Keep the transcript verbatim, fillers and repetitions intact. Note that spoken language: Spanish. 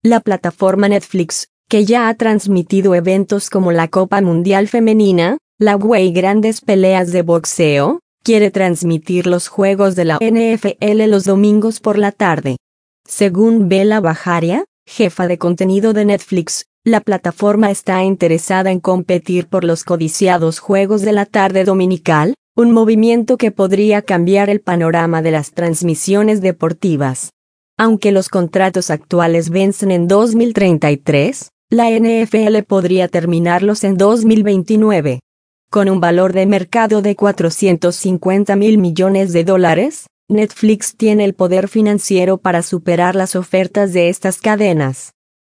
La plataforma Netflix, que ya ha transmitido eventos como la Copa Mundial Femenina, la U E y grandes peleas de boxeo, quiere transmitir los juegos de la N F L los domingos por la tarde. Según Bela Bajaria, jefa de contenido de Netflix, la plataforma está interesada en competir por los codiciados juegos de la tarde dominical, un movimiento que podría cambiar el panorama de las transmisiones deportivas. Aunque los contratos actuales vencen en dos mil treinta y tres, la N F L podría terminarlos en dos mil veintinueve. Con un valor de mercado de cuatrocientos cincuenta mil millones de dólares, Netflix tiene el poder financiero para superar las ofertas de estas cadenas.